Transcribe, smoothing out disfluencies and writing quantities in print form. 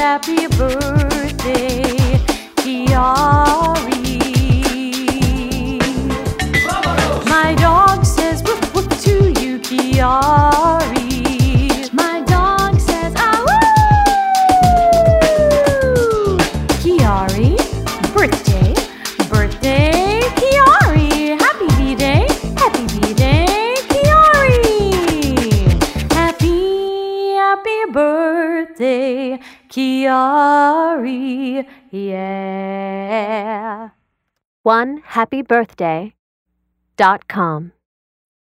happy birthday, Kiari. My dog says woof woof to you, Kiari. My dog says ah woo. Kiari, birthday, birthday, Kiari. Happy B-Day, Kiari. Happy birthday, Kiari. Yeah. OneHappyBirthday.com